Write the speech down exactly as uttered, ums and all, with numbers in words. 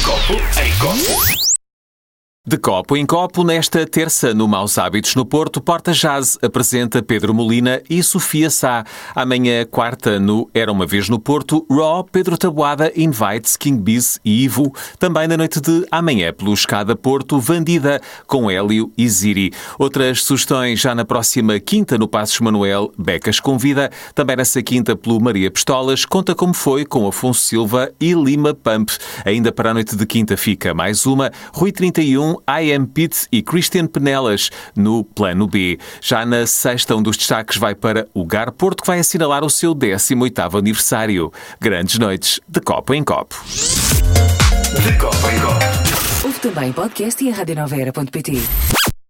copo em copo. De copo em copo, nesta terça, no Maus Hábitos no Porto, Porta Jazz apresenta Pedro Molina e Sofia Sá. Amanhã, quarta, no Era Uma Vez no Porto, Raw, Pedro Taboada, Invites, King Biz e Ivo. Também na noite de amanhã, pelo Escada Porto, Vandida, com Hélio e Ziri. Outras sugestões já na próxima quinta, no Passos Manuel, Becas convida. Também nessa quinta, pelo Maria Pistolas, Conta Como Foi, com Afonso Silva e Lima Pump. Ainda para a noite de quinta fica mais uma, Rui trinta e um, I Am Pete e Christian Penelas no Plano B. Já na sexta, um dos destaques vai para o Gar Porto, que vai assinalar o seu décimo oitavo aniversário. Grandes noites de copo em copo. De copo em copo. Ouve também podcast e a rádio nova era ponto pt.